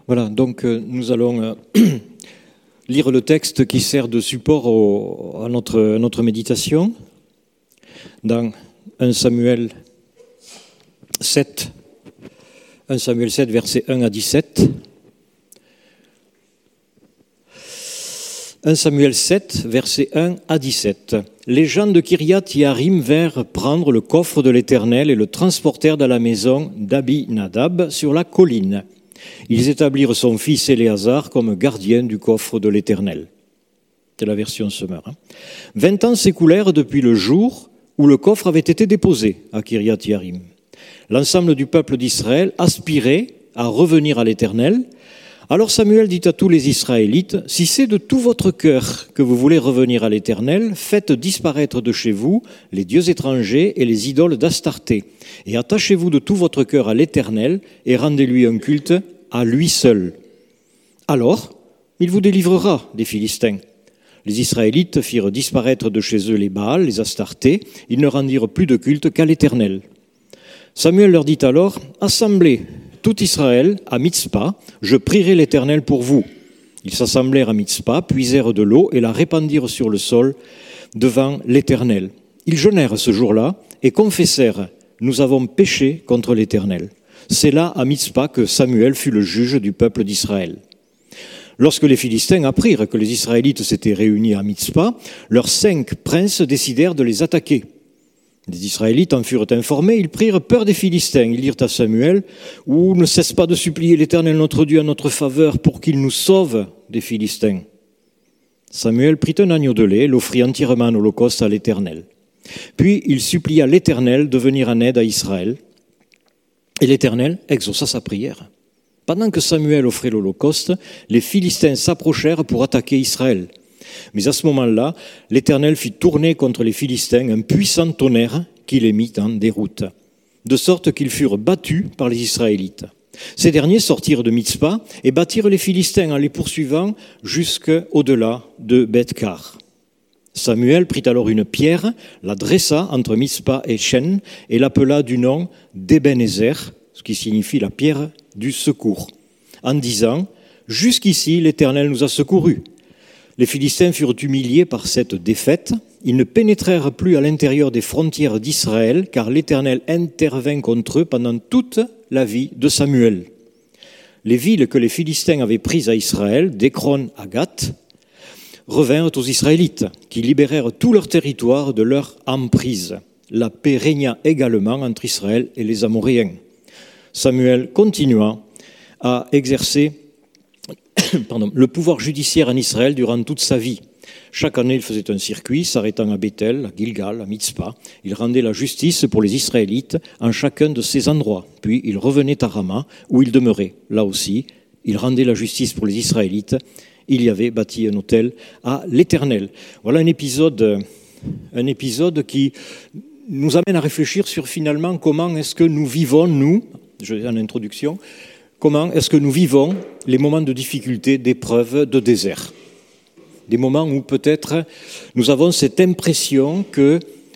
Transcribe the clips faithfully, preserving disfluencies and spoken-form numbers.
Voilà, donc euh, nous allons euh, lire le texte qui sert de support au, à, notre, à notre méditation dans un Samuel sept, un Samuel sept, versets un à dix-sept. un Samuel sept, versets un à dix-sept. Les gens de Kiriath-Yarim vinrent prendre le coffre de l'Éternel et le transportèrent dans la maison d'Abinadab sur la colline. Ils établirent son fils Éléazar comme gardien du coffre de l'Éternel. C'est la version Semeur. Hein. Vingt ans s'écoulèrent depuis le jour où le coffre avait été déposé à Kiriath-Yarim. L'ensemble du peuple d'Israël aspirait à revenir à l'Éternel. Alors Samuel dit à tous les Israélites, « Si c'est de tout votre cœur que vous voulez revenir à l'Éternel, faites disparaître de chez vous les dieux étrangers et les idoles d'Astarté, et attachez-vous de tout votre cœur à l'Éternel et rendez-lui un culte à lui seul. Alors, il vous délivrera des Philistins. » Les Israélites firent disparaître de chez eux les Baals, les Astartés, ils ne rendirent plus de culte qu'à l'Éternel. Samuel leur dit alors, « Assemblez tout Israël à Mitzpa, je prierai l'Éternel pour vous. » Ils s'assemblèrent à Mitzpa, puisèrent de l'eau et la répandirent sur le sol devant l'Éternel. Ils jeûnèrent ce jour-là et confessèrent, « Nous avons péché contre l'Éternel. » C'est là, à Mitzpa, que Samuel fut le juge du peuple d'Israël. Lorsque les Philistins apprirent que les Israélites s'étaient réunis à Mitzpa, leurs cinq princes décidèrent de les attaquer. Les Israélites en furent informés, ils prirent peur des Philistins. Ils dirent à Samuel, « Ou ne cesse pas de supplier l'Éternel notre Dieu en notre faveur pour qu'il nous sauve des Philistins. » Samuel prit un agneau de lait, l'offrit entièrement en holocauste à l'Éternel. Puis il supplia l'Éternel de venir en aide à Israël. Et l'Éternel exauça sa prière. Pendant que Samuel offrait l'holocauste, les Philistins s'approchèrent pour attaquer Israël. Mais à ce moment-là, l'Éternel fit tourner contre les Philistins un puissant tonnerre qui les mit en déroute, de sorte qu'ils furent battus par les Israélites. Ces derniers sortirent de Mitzpa et battirent les Philistins en les poursuivant jusqu'au-delà de Beth-Kar. Samuel prit alors une pierre, la dressa entre Mitzpa et Shen et l'appela du nom d'Ebenezer, ce qui signifie la pierre du secours, en disant « Jusqu'ici, l'Éternel nous a secourus. » Les Philistins furent humiliés par cette défaite. Ils ne pénétrèrent plus à l'intérieur des frontières d'Israël, car l'Éternel intervint contre eux pendant toute la vie de Samuel. Les villes que les Philistins avaient prises à Israël, d'Écron à Gath, revinrent aux Israélites, qui libérèrent tout leur territoire de leur emprise. La paix régna également entre Israël et les Amoréens. Samuel continua à exercer Pardon, le pouvoir judiciaire en Israël durant toute sa vie. Chaque année, il faisait un circuit, s'arrêtant à Bethel, à Gilgal, à Mitzpa. Il rendait la justice pour les Israélites en chacun de ces endroits. Puis il revenait à Rama, où il demeurait. Là aussi, il rendait la justice pour les Israélites. Il y avait bâti un autel à l'Éternel. Voilà un épisode, un épisode qui nous amène à réfléchir sur finalement comment est-ce que nous vivons, nous, je l'ai en introduction, comment est-ce que nous vivons les moments de difficulté, d'épreuve, de désert. Des moments où peut-être nous avons cette impression que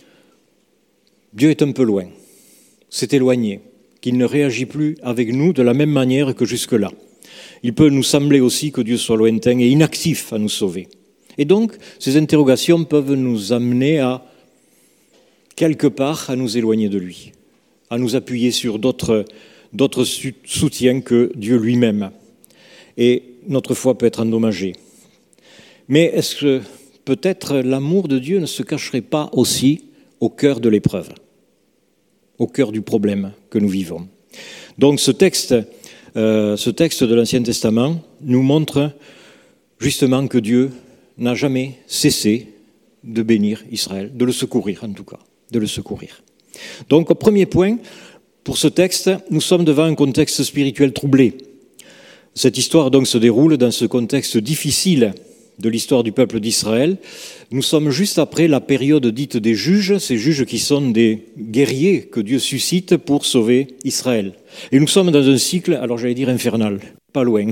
Dieu est un peu loin, s'est éloigné, qu'il ne réagit plus avec nous de la même manière que jusque-là. Il peut nous sembler aussi que Dieu soit lointain et inactif à nous sauver. Et donc, ces interrogations peuvent nous amener à, quelque part, à nous éloigner de lui, à nous appuyer sur d'autres d'autres soutiens que Dieu lui-même. Et notre foi peut être endommagée. Mais est-ce que peut-être l'amour de Dieu ne se cacherait pas aussi au cœur de l'épreuve, au cœur du problème que nous vivons? Donc ce texte, euh, ce texte de l'Ancien Testament nous montre justement que Dieu n'a jamais cessé de bénir Israël, de le secourir en tout cas, de le secourir. Donc au premier point, pour ce texte, nous sommes devant un contexte spirituel troublé. Cette histoire donc se déroule dans ce contexte difficile de l'histoire du peuple d'Israël. Nous sommes juste après la période dite des juges, ces juges qui sont des guerriers que Dieu suscite pour sauver Israël. Et nous sommes dans un cycle, alors j'allais dire infernal, pas loin.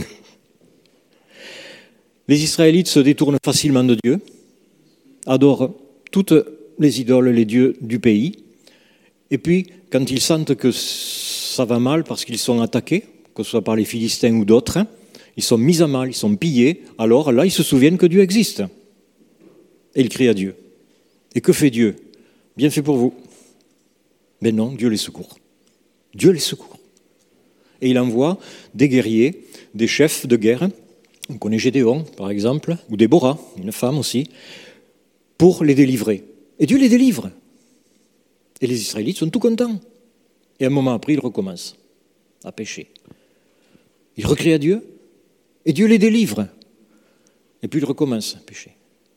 Les Israélites se détournent facilement de Dieu, adorent toutes les idoles, les dieux du pays, et puis quand ils sentent que ça va mal parce qu'ils sont attaqués, que ce soit par les Philistins ou d'autres, ils sont mis à mal, ils sont pillés, alors là, ils se souviennent que Dieu existe. Et ils crient à Dieu. Et que fait Dieu? Bien fait pour vous. Mais non, Dieu les secourt. Dieu les secourt. Et il envoie des guerriers, des chefs de guerre, on connaît Gédéon, par exemple, ou Déborah, une femme aussi, pour les délivrer. Et Dieu les délivre. Et les Israélites sont tout contents. Et un moment après, ils recommencent à pécher. Ils recrient à Dieu, et Dieu les délivre. Et puis ils recommencent à pécher.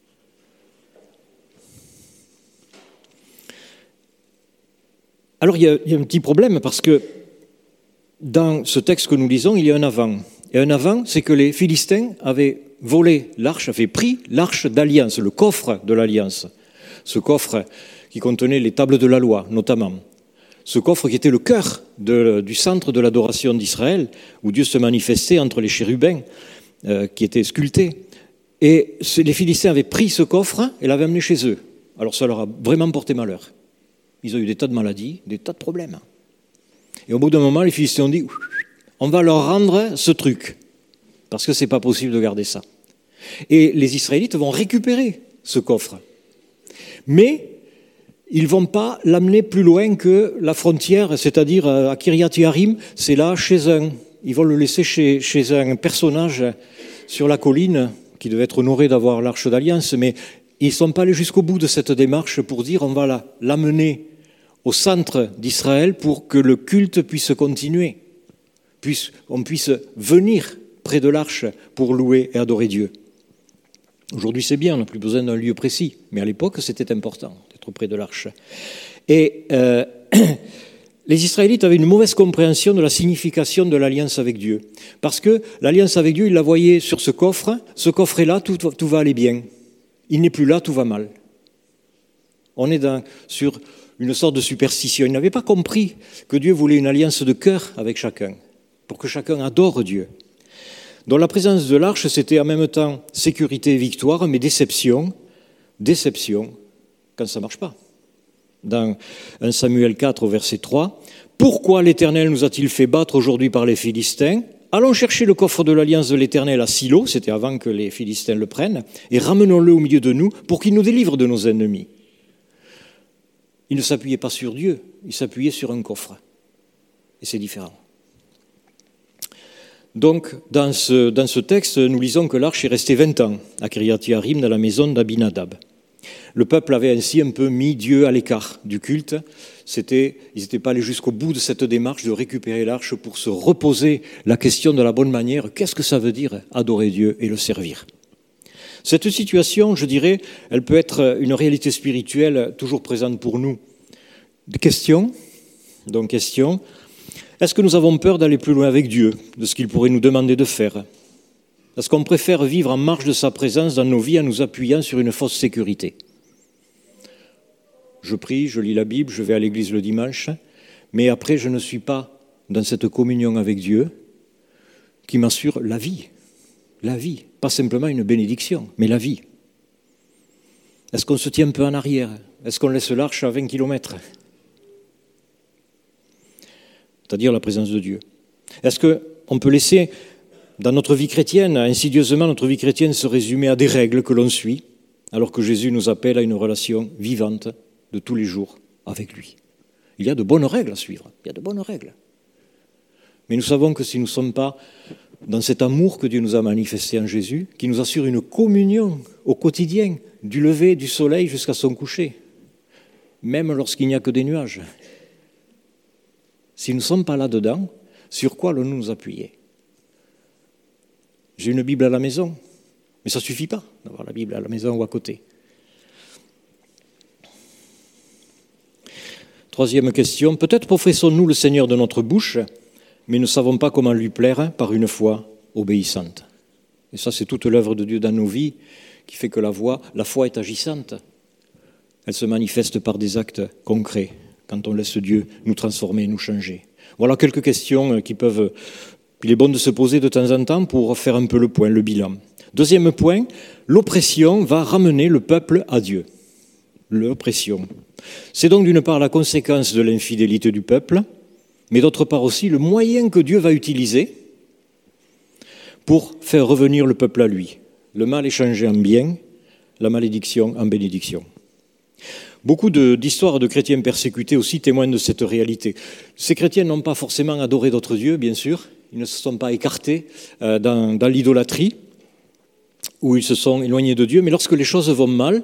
Alors il y, a, il y a un petit problème, parce que dans ce texte que nous lisons, il y a un avant. Et un avant, c'est que les Philistins avaient volé l'arche, avaient pris l'arche d'alliance, le coffre de l'alliance. Ce coffre qui contenait les tables de la loi, notamment. Ce coffre qui était le cœur de, du centre de l'adoration d'Israël, où Dieu se manifestait entre les chérubins euh, qui étaient sculptés. Et ce, les Philistins avaient pris ce coffre et l'avaient amené chez eux. Alors ça leur a vraiment porté malheur. Ils ont eu des tas de maladies, des tas de problèmes. Et au bout d'un moment, les Philistins ont dit « on va leur rendre ce truc, parce que ce n'est pas possible de garder ça ». Et les Israélites vont récupérer ce coffre. Mais ils ne vont pas l'amener plus loin que la frontière, c'est-à-dire à Kiryat Yearim, c'est là, chez un. Ils vont le laisser chez, chez un personnage sur la colline, qui devait être honoré d'avoir l'arche d'alliance, mais ils ne sont pas allés jusqu'au bout de cette démarche pour dire on va la, l'amener au centre d'Israël pour que le culte puisse continuer, puisse, on puisse venir près de l'arche pour louer et adorer Dieu. Aujourd'hui c'est bien, on n'a plus besoin d'un lieu précis, mais à l'époque c'était important d'être près de l'arche. Et euh, les Israélites avaient une mauvaise compréhension de la signification de l'alliance avec Dieu, parce que l'alliance avec Dieu, ils la voyaient sur ce coffre, ce coffre est là, tout, tout va aller bien. Il n'est plus là, tout va mal. On est dans, sur une sorte de superstition. Ils n'avaient pas compris que Dieu voulait une alliance de cœur avec chacun, pour que chacun adore Dieu. Donc la présence de l'arche, c'était en même temps sécurité et victoire, mais déception, déception, quand ça ne marche pas. Dans un Samuel quatre, au verset trois, « Pourquoi l'Éternel nous a-t-il fait battre aujourd'hui par les Philistins ? Allons chercher le coffre de l'alliance de l'Éternel à Silo, c'était avant que les Philistins le prennent, et ramenons-le au milieu de nous pour qu'il nous délivre de nos ennemis. » Il ne s'appuyait pas sur Dieu, il s'appuyait sur un coffre. Et c'est différent. Donc, dans ce, dans ce texte, nous lisons que l'arche est restée vingt ans à Kiryat Yearim, dans la maison d'Abinadab. Le peuple avait ainsi un peu mis Dieu à l'écart du culte. C'était, ils n'étaient pas allés jusqu'au bout de cette démarche de récupérer l'arche pour se reposer la question de la bonne manière. Qu'est-ce que ça veut dire adorer Dieu et le servir ? Cette situation, je dirais, elle peut être une réalité spirituelle toujours présente pour nous. Question, donc question, est-ce que nous avons peur d'aller plus loin avec Dieu, de ce qu'il pourrait nous demander de faire ? Est-ce qu'on préfère vivre en marge de sa présence dans nos vies en nous appuyant sur une fausse sécurité ? Je prie, je lis la Bible, je vais à l'église le dimanche, mais après je ne suis pas dans cette communion avec Dieu qui m'assure la vie. La vie, pas simplement une bénédiction, mais la vie. Est-ce qu'on se tient un peu en arrière ? Est-ce qu'on laisse l'arche à vingt kilomètres ? C'est-à-dire la présence de Dieu. Est-ce qu'on peut laisser, dans notre vie chrétienne, insidieusement, notre vie chrétienne se résumer à des règles que l'on suit, alors que Jésus nous appelle à une relation vivante de tous les jours avec lui. Il y a de bonnes règles à suivre, il y a de bonnes règles. Mais nous savons que si nous ne sommes pas dans cet amour que Dieu nous a manifesté en Jésus, qui nous assure une communion au quotidien, du lever du soleil jusqu'à son coucher, même lorsqu'il n'y a que des nuages. Si nous ne sommes pas là-dedans, sur quoi allons-nous nous appuyer ? J'ai une Bible à la maison, mais ça ne suffit pas d'avoir la Bible à la maison ou à côté. Troisième question, peut-être professons-nous le Seigneur de notre bouche, mais ne savons pas comment lui plaire par une foi obéissante. Et ça, c'est toute l'œuvre de Dieu dans nos vies qui fait que la, voix, la foi est agissante. Elle se manifeste par des actes concrets quand on laisse Dieu nous transformer, nous changer. Voilà quelques questions qui peuvent, il est bon de se poser de temps en temps pour faire un peu le point, le bilan. Deuxième point, l'oppression va ramener le peuple à Dieu. L'oppression. C'est donc d'une part la conséquence de l'infidélité du peuple, mais d'autre part aussi le moyen que Dieu va utiliser pour faire revenir le peuple à lui. Le mal est changé en bien, la malédiction en bénédiction. Beaucoup de, d'histoires de chrétiens persécutés aussi témoignent de cette réalité. Ces chrétiens n'ont pas forcément adoré d'autres dieux, bien sûr. Ils ne se sont pas écartés euh, dans, dans l'idolâtrie, où ils se sont éloignés de Dieu. Mais lorsque les choses vont mal,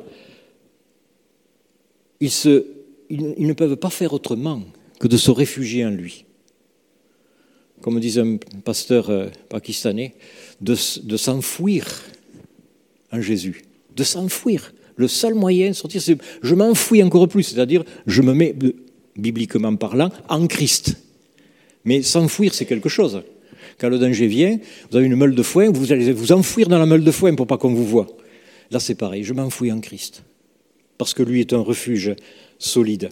ils, se, ils, ils ne peuvent pas faire autrement que de se réfugier en lui. Comme disait un pasteur euh, pakistanais, de, de s'enfouir en Jésus, de s'enfouir. Le seul moyen de sortir, c'est je m'enfouis encore plus, c'est-à-dire je me mets, bibliquement parlant, en Christ. Mais s'enfouir, c'est quelque chose. Quand le danger vient, vous avez une meule de foin, vous allez vous enfouir dans la meule de foin pour pas qu'on vous voie. Là, c'est pareil, je m'enfouis en Christ, parce que lui est un refuge solide.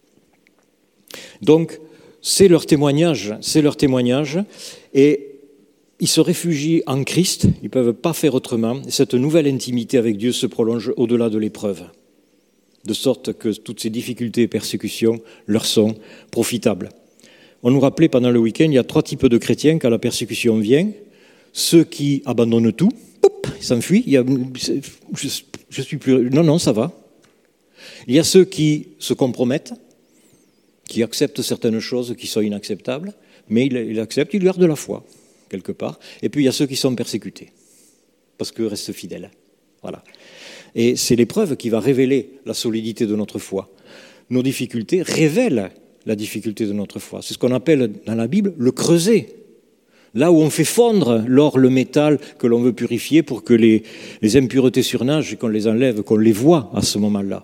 Donc, c'est leur témoignage, c'est leur témoignage, et ils se réfugient en Christ, ils ne peuvent pas faire autrement. Et cette nouvelle intimité avec Dieu se prolonge au-delà de l'épreuve, de sorte que toutes ces difficultés et persécutions leur sont profitables. On nous rappelait pendant le week-end, il y a trois types de chrétiens quand la persécution vient. Ceux qui abandonnent tout, hop, ils s'enfuient, il y a, je, je suis plus, non, non, ça va. Il y a ceux qui se compromettent, qui acceptent certaines choses qui sont inacceptables, mais ils, ils acceptent, ils gardent la foi. Quelque part, et puis il y a ceux qui sont persécutés, parce qu'eux restent fidèles. Voilà. Et c'est l'épreuve qui va révéler la solidité de notre foi. Nos difficultés révèlent la difficulté de notre foi. C'est ce qu'on appelle dans la Bible le creuset. Là où on fait fondre l'or, le métal que l'on veut purifier pour que les, les impuretés surnagent et qu'on les enlève, qu'on les voit à ce moment-là.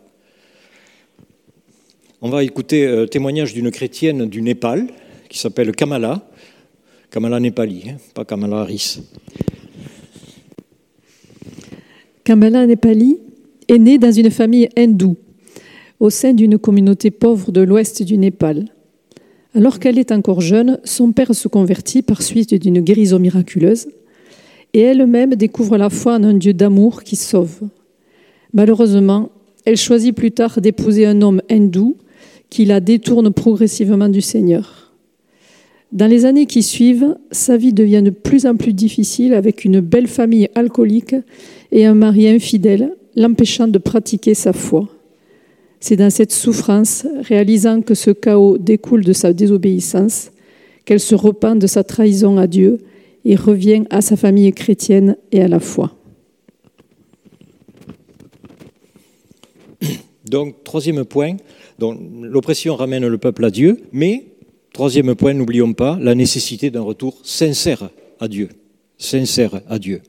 On va écouter le témoignage d'une chrétienne du Népal qui s'appelle Kamala. Kamala Népali, hein, pas Kamala Harris. Kamala Népali est née dans une famille hindoue, au sein d'une communauté pauvre de l'ouest du Népal. Alors qu'elle est encore jeune, son père se convertit par suite d'une guérison miraculeuse et elle-même découvre la foi en un Dieu d'amour qui sauve. Malheureusement, elle choisit plus tard d'épouser un homme hindou qui la détourne progressivement du Seigneur. Dans les années qui suivent, sa vie devient de plus en plus difficile avec une belle famille alcoolique et un mari infidèle, l'empêchant de pratiquer sa foi. C'est dans cette souffrance, réalisant que ce chaos découle de sa désobéissance, qu'elle se repent de sa trahison à Dieu et revient à sa famille chrétienne et à la foi. Donc, troisième point, donc, l'oppression ramène le peuple à Dieu, mais troisième point, n'oublions pas la nécessité d'un retour sincère à Dieu. Sincère à Dieu.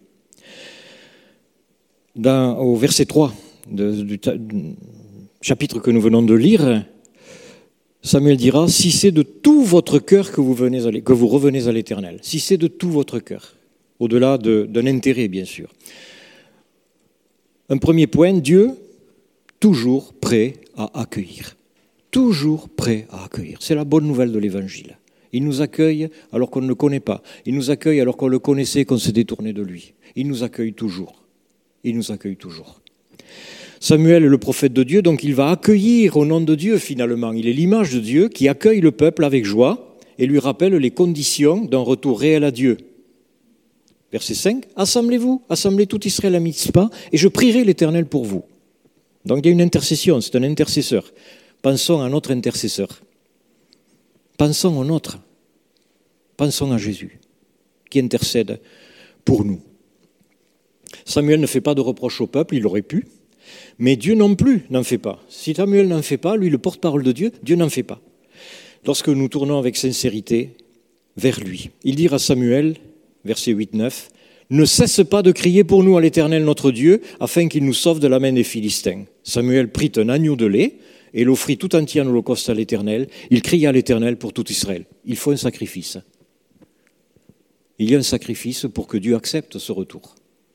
Dans, au verset trois de, du, du chapitre que nous venons de lire, Samuel dira « Si c'est de tout votre cœur que vous, venez à, que vous revenez à l'Éternel, si c'est de tout votre cœur, au-delà de, d'un intérêt, bien sûr. » Un premier point, Dieu, toujours prêt à accueillir. Toujours prêt à accueillir. C'est la bonne nouvelle de l'Évangile. Il nous accueille alors qu'on ne le connaît pas. Il nous accueille alors qu'on le connaissait et qu'on s'est détourné de lui. Il nous accueille toujours. Il nous accueille toujours. Samuel est le prophète de Dieu, donc il va accueillir au nom de Dieu finalement. Il est l'image de Dieu qui accueille le peuple avec joie et lui rappelle les conditions d'un retour réel à Dieu. Verset cinq, « Assemblez-vous, assemblez tout Israël à Mitzpah et je prierai l'Éternel pour vous. » Donc il y a une intercession, c'est un intercesseur. Pensons à notre intercesseur. Pensons au nôtre. Pensons à Jésus, qui intercède pour nous. Samuel ne fait pas de reproche au peuple, il aurait pu, mais Dieu non plus n'en fait pas. Si Samuel n'en fait pas, lui, le porte-parole de Dieu, Dieu n'en fait pas. Lorsque nous tournons avec sincérité vers lui, il dit à Samuel, verset huit neuf, « Ne cesse pas de crier pour nous à l'Éternel notre Dieu, afin qu'il nous sauve de la main des Philistins. » Samuel prit un agneau de lait et l'offrit tout entier en holocauste à l'Éternel. Il cria à l'Éternel pour tout Israël. Il faut un sacrifice. Il y a un sacrifice pour que Dieu accepte ce retour.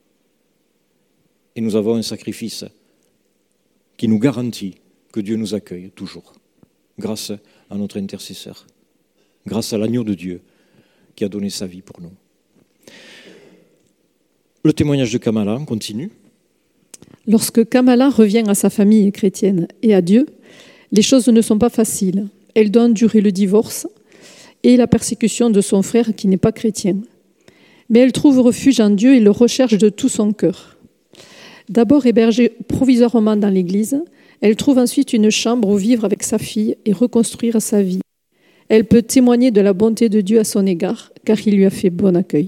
Et nous avons un sacrifice qui nous garantit que Dieu nous accueille toujours, grâce à notre intercesseur, grâce à l'agneau de Dieu qui a donné sa vie pour nous. Le témoignage de Kamala continue. Lorsque Kamala revient à sa famille chrétienne et à Dieu, les choses ne sont pas faciles. Elle doit endurer le divorce et la persécution de son frère qui n'est pas chrétien. Mais elle trouve refuge en Dieu et le recherche de tout son cœur. D'abord hébergée provisoirement dans l'Église, elle trouve ensuite une chambre où vivre avec sa fille et reconstruire sa vie. Elle peut témoigner de la bonté de Dieu à son égard, car il lui a fait bon accueil.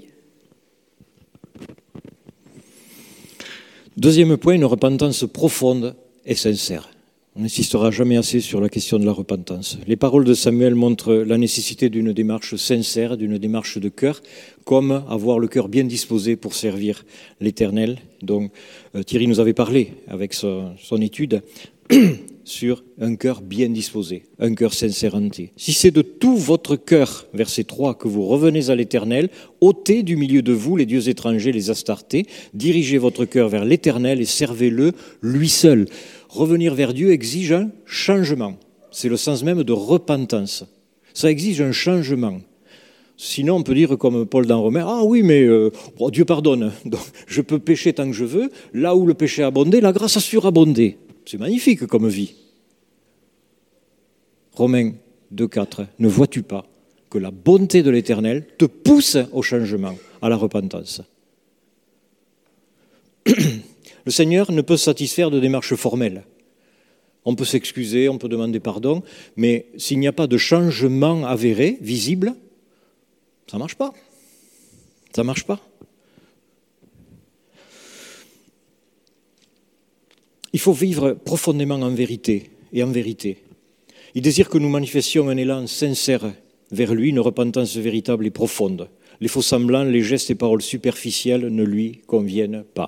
Deuxième point, une repentance profonde et sincère. On n'insistera jamais assez sur la question de la repentance. Les paroles de Samuel montrent la nécessité d'une démarche sincère, d'une démarche de cœur, comme avoir le cœur bien disposé pour servir l'Éternel. Donc euh, Thierry nous avait parlé avec son, son étude sur un cœur bien disposé, un cœur sincère entier. Si c'est de tout votre cœur, verset trois, que vous revenez à l'Éternel, ôtez du milieu de vous les dieux étrangers, les Astartés, dirigez votre cœur vers l'Éternel et servez-le, lui seul. Revenir vers Dieu exige un changement. C'est le sens même de repentance. Ça exige un changement. Sinon, on peut dire comme Paul dans Romains, ah oui, mais euh, oh, Dieu pardonne. Donc, je peux pécher tant que je veux. Là où le péché a abondé, la grâce a surabondé. C'est magnifique comme vie. Romains deux quatre, ne vois-tu pas que la bonté de l'Éternel te pousse au changement, à la repentance? Le Seigneur ne peut se satisfaire de démarches formelles. On peut s'excuser, on peut demander pardon, mais s'il n'y a pas de changement avéré, visible, ça ne marche pas. Ça ne marche pas. Il faut vivre profondément en vérité et en vérité. Il désire que nous manifestions un élan sincère vers lui, une repentance véritable et profonde. Les faux semblants, les gestes et paroles superficielles ne lui conviennent pas.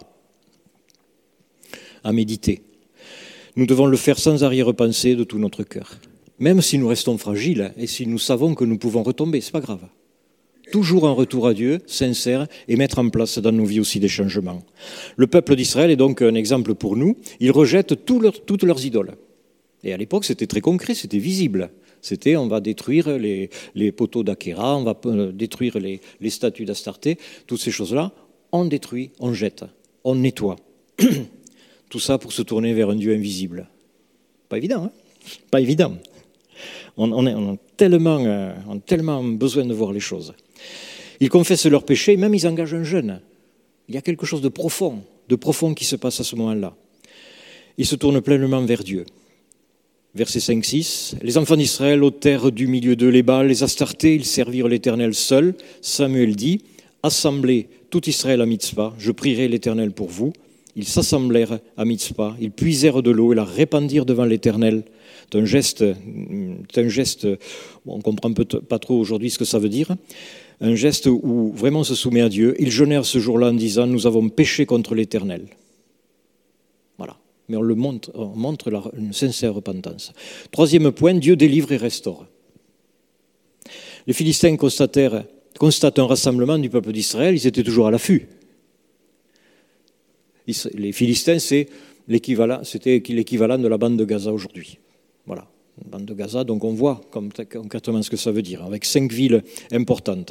À méditer. Nous devons le faire sans arrière-pensée de tout notre cœur. Même si nous restons fragiles et si nous savons que nous pouvons retomber, ce n'est pas grave. Toujours un retour à Dieu, sincère, et mettre en place dans nos vies aussi des changements. Le peuple d'Israël est donc un exemple pour nous. Ils rejettent tout leur, toutes leurs idoles. Et à l'époque, c'était très concret, c'était visible. C'était, on va détruire les, les poteaux d'Achéra, on va détruire les, les statues d'Astarté, toutes ces choses-là. On détruit, on jette, on nettoie. Tout ça pour se tourner vers un Dieu invisible. Pas évident, hein? Pas évident. On, on, est, on, a tellement, euh, on a tellement besoin de voir les choses. Ils confessent leurs péchés, même ils engagent un jeûne. Il y a quelque chose de profond, de profond qui se passe à ce moment-là. Ils se tournent pleinement vers Dieu. Versets cinq six. Les enfants d'Israël ôtèrent du milieu d'eux les Baals, les Astartés, ils servirent l'Éternel seul. Samuel dit, assemblez tout Israël à Mitzpah, je prierai l'Éternel pour vous. Ils s'assemblèrent à Mitzpah, ils puisèrent de l'eau et la répandirent devant l'Éternel. C'est un geste, c'est un geste bon, on ne comprend pas trop aujourd'hui ce que ça veut dire, un geste où vraiment on se soumet à Dieu. Ils jeûnèrent ce jour-là en disant, nous avons péché contre l'Éternel. Voilà, mais on le montre, on montre la, une sincère repentance. Troisième point, Dieu délivre et restaure. Les Philistins constatèrent, constatent un rassemblement du peuple d'Israël, ils étaient toujours à l'affût. Les Philistins, c'est l'équivalent, c'était l'équivalent de la bande de Gaza aujourd'hui. Voilà, la bande de Gaza, donc on voit concrètement ce que ça veut dire, avec cinq villes importantes.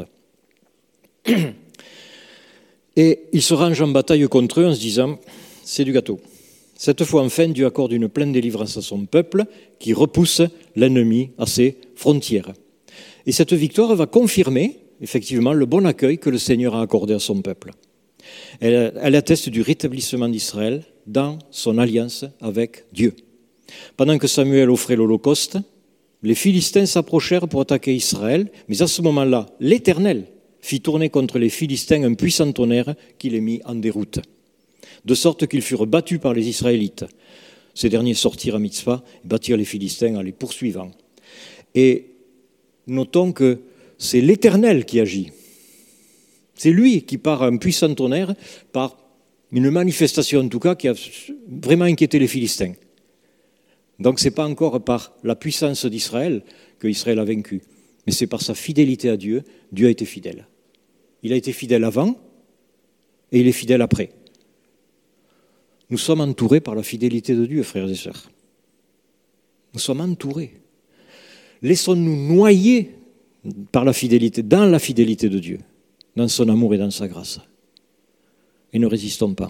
Et ils se rangent en bataille contre eux en se disant, c'est du gâteau. Cette fois, enfin, Dieu accorde une pleine délivrance à son peuple qui repousse l'ennemi à ses frontières. Et cette victoire va confirmer, effectivement, le bon accueil que le Seigneur a accordé à son peuple. Elle, elle atteste du rétablissement d'Israël dans son alliance avec Dieu. Pendant que Samuel offrait l'Holocauste, les Philistins s'approchèrent pour attaquer Israël, mais à ce moment-là, l'Éternel fit tourner contre les Philistins un puissant tonnerre qui les mit en déroute, de sorte qu'ils furent battus par les Israélites. Ces derniers sortirent à Mitzpah et battirent les Philistins en les poursuivant. Et notons que c'est l'Éternel qui agit. C'est lui qui, par un puissant tonnerre, par une manifestation en tout cas, qui a vraiment inquiété les Philistins. Donc ce n'est pas encore par la puissance d'Israël que Israël a vaincu, mais c'est par sa fidélité à Dieu. Dieu a été fidèle. Il a été fidèle avant et il est fidèle après. Nous sommes entourés par la fidélité de Dieu, frères et sœurs. Nous sommes entourés. Laissons-nous noyer par la fidélité, dans la fidélité de Dieu, dans son amour et dans sa grâce. Et ne résistons pas.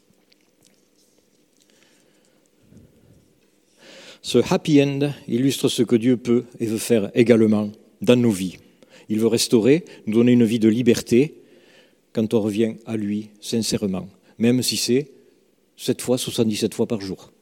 Ce happy end illustre ce que Dieu peut et veut faire également dans nos vies. Il veut restaurer, nous donner une vie de liberté, quand on revient à lui sincèrement, même si c'est sept fois, soixante-dix-sept fois par jour,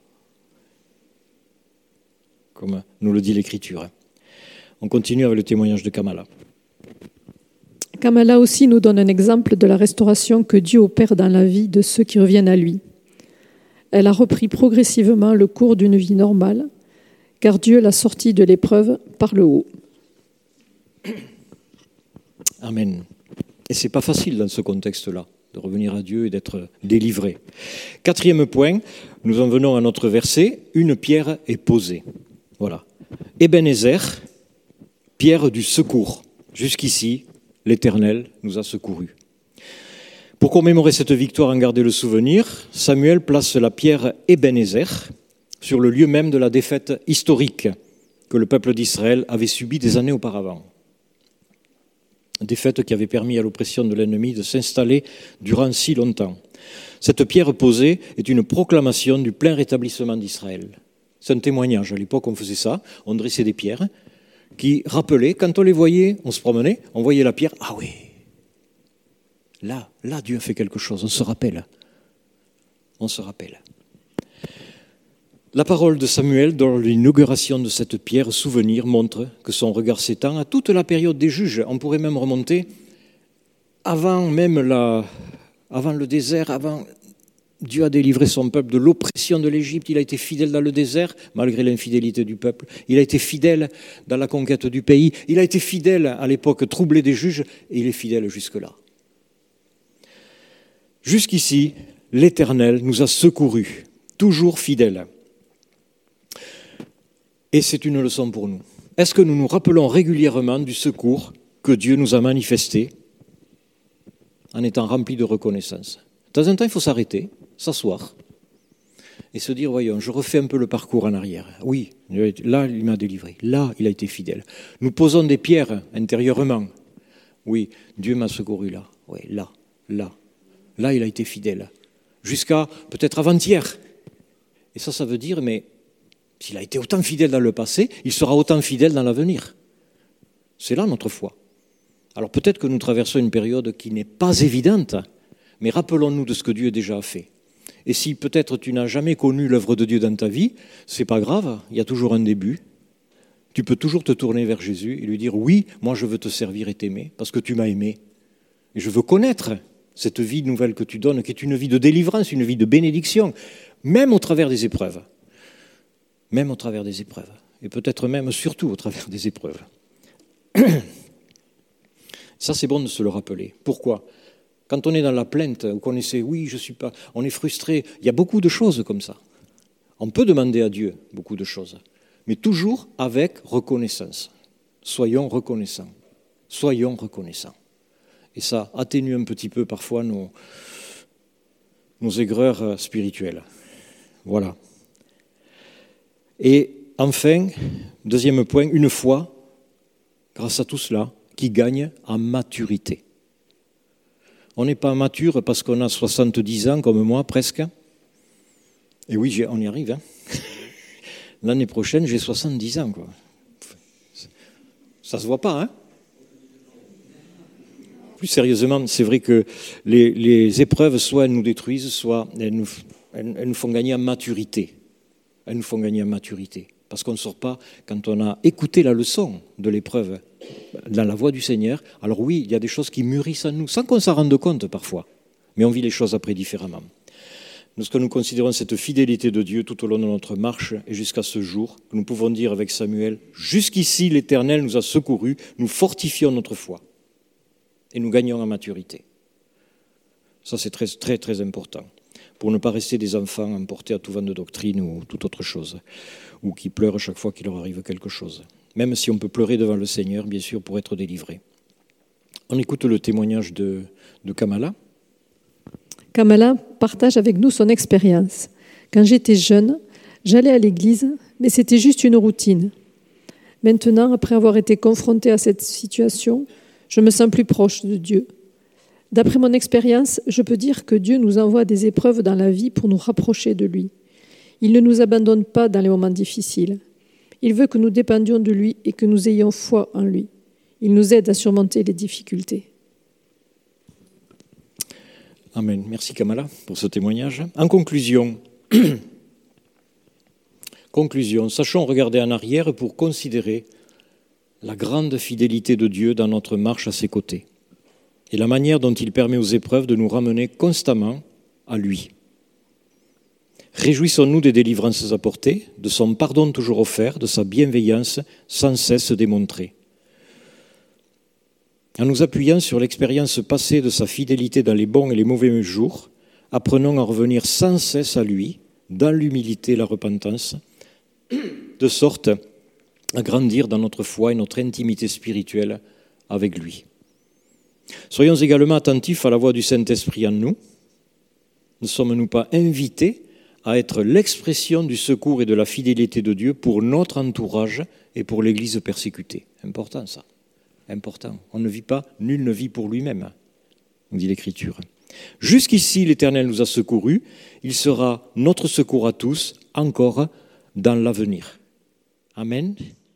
comme nous le dit l'Écriture. On continue avec le témoignage de Kamala. Kamala aussi nous donne un exemple de la restauration que Dieu opère dans la vie de ceux qui reviennent à lui. Elle a repris progressivement le cours d'une vie normale, car Dieu l'a sortie de l'épreuve par le haut. Amen. Et ce n'est pas facile dans ce contexte-là, de revenir à Dieu et d'être délivré. Quatrième point, nous en venons à notre verset, une pierre est posée. Voilà. Ebenezer, pierre du secours. Jusqu'ici, l'Éternel nous a secourus. Pour commémorer cette victoire, en garder le souvenir, Samuel place la pierre Ebenezer sur le lieu même de la défaite historique que le peuple d'Israël avait subie des années auparavant. Défaite qui avait permis à l'oppression de l'ennemi de s'installer durant si longtemps. Cette pierre posée est une proclamation du plein rétablissement d'Israël. C'est un témoignage. À l'époque, on faisait ça, on dressait des pierres qui rappelaient, quand on les voyait, on se promenait, on voyait la pierre, ah oui, là, là, Dieu a fait quelque chose, on se rappelle. On se rappelle. La parole de Samuel dans l'inauguration de cette pierre souvenir montre que son regard s'étend à toute la période des juges. On pourrait même remonter avant même la, avant le désert, avant Dieu a délivré son peuple de l'oppression de l'Égypte. Il a été fidèle dans le désert, malgré l'infidélité du peuple. Il a été fidèle dans la conquête du pays. Il a été fidèle à l'époque troublée des juges, et il est fidèle jusque-là. Jusqu'ici, l'Éternel nous a secourus, toujours fidèles. Et c'est une leçon pour nous. Est-ce que nous nous rappelons régulièrement du secours que Dieu nous a manifesté en étant remplis de reconnaissance? De temps en temps, il faut s'arrêter, s'asseoir et se dire, voyons, je refais un peu le parcours en arrière. Oui, là, il m'a délivré. Là, il a été fidèle. Nous posons des pierres intérieurement. Oui, Dieu m'a secouru là. Oui, là, là. Là, il a été fidèle. Jusqu'à peut-être avant-hier. Et ça, ça veut dire, mais s'il a été autant fidèle dans le passé, il sera autant fidèle dans l'avenir. C'est là notre foi. Alors peut-être que nous traversons une période qui n'est pas évidente, mais rappelons-nous de ce que Dieu déjà a fait. Et si peut-être tu n'as jamais connu l'œuvre de Dieu dans ta vie, c'est pas grave, il y a toujours un début. Tu peux toujours te tourner vers Jésus et lui dire, oui, moi je veux te servir et t'aimer, parce que tu m'as aimé. Et je veux connaître cette vie nouvelle que tu donnes, qui est une vie de délivrance, une vie de bénédiction, même au travers des épreuves. Même au travers des épreuves. Et peut-être même surtout au travers des épreuves. Ça, c'est bon de se le rappeler. Pourquoi ? Quand on est dans la plainte, ou qu'on essaie, oui, je suis pas, on est frustré, il y a beaucoup de choses comme ça. On peut demander à Dieu beaucoup de choses, mais toujours avec reconnaissance. Soyons reconnaissants. Soyons reconnaissants. Et ça atténue un petit peu parfois nos, nos aigreurs spirituelles. Voilà. Et enfin, deuxième point, une foi, grâce à tout cela, qui gagne en maturité. On n'est pas mature parce qu'on a soixante-dix ans, comme moi, presque. Et oui, on y arrive. Hein. L'année prochaine, j'ai soixante-dix ans. Quoi. Ça ne se voit pas, hein. Plus sérieusement, c'est vrai que les, les épreuves, soit elles nous détruisent, soit elles nous, elles, elles nous font gagner en maturité. Elles nous font gagner en maturité. Parce qu'on ne sort pas, quand on a écouté la leçon de l'épreuve dans la voix du Seigneur, alors oui, il y a des choses qui mûrissent en nous, sans qu'on s'en rende compte parfois. Mais on vit les choses après différemment. Lorsque nous considérons cette fidélité de Dieu tout au long de notre marche et jusqu'à ce jour, que nous pouvons dire avec Samuel, jusqu'ici l'Éternel nous a secourus, nous fortifions notre foi et nous gagnons en maturité. Ça c'est très très très important. Pour ne pas rester des enfants emportés à tout vent de doctrine ou toute autre chose, ou qui pleurent chaque fois qu'il leur arrive quelque chose. Même si on peut pleurer devant le Seigneur, bien sûr, pour être délivré. On écoute le témoignage de, de Kamala. Kamala partage avec nous son expérience. Quand j'étais jeune, j'allais à l'église, mais c'était juste une routine. Maintenant, après avoir été confrontée à cette situation, je me sens plus proche de Dieu. D'après mon expérience, je peux dire que Dieu nous envoie des épreuves dans la vie pour nous rapprocher de lui. Il ne nous abandonne pas dans les moments difficiles. Il veut que nous dépendions de lui et que nous ayons foi en lui. Il nous aide à surmonter les difficultés. Amen. Merci Kamala pour ce témoignage. En conclusion, conclusion, sachons regarder en arrière pour considérer la grande fidélité de Dieu dans notre marche à ses côtés et la manière dont il permet aux épreuves de nous ramener constamment à lui. Réjouissons-nous des délivrances apportées, de son pardon toujours offert, de sa bienveillance sans cesse démontrée. En nous appuyant sur l'expérience passée de sa fidélité dans les bons et les mauvais jours, apprenons à revenir sans cesse à lui, dans l'humilité et la repentance, de sorte à grandir dans notre foi et notre intimité spirituelle avec lui. Soyons également attentifs à la voix du Saint-Esprit en nous. Ne sommes-nous pas invités à être l'expression du secours et de la fidélité de Dieu pour notre entourage et pour l'Église persécutée? Important ça, important. On ne vit pas, nul ne vit pour lui-même, nous dit l'Écriture. Jusqu'ici, l'Éternel nous a secourus, il sera notre secours à tous, encore dans l'avenir. Amen.